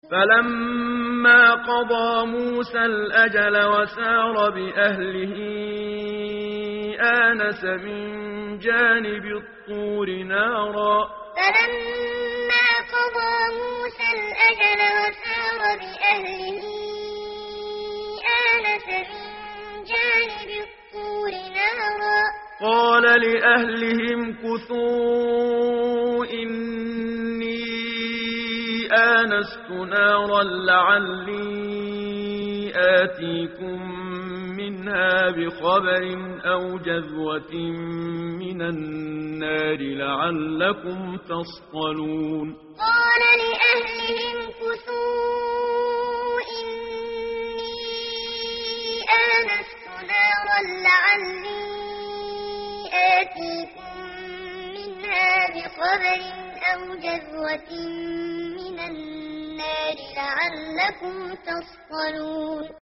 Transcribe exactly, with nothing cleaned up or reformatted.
فلما قضى موسى الأجل وسار بأهله آنس من جانب الطور نارا فلما قضى موسى الأجل وسار بأهله آنس من جانب الطور نارا قال لأهلهم كثوا إني آنست نارا لعلي آتيكم منها بخبر أو جذوة من النار لعلكم تصطلون قال لأهلهم كثوا إني آنست نارا لعلي آتيكم منها بخبر أو جذوة من النار لعلكم تصطلون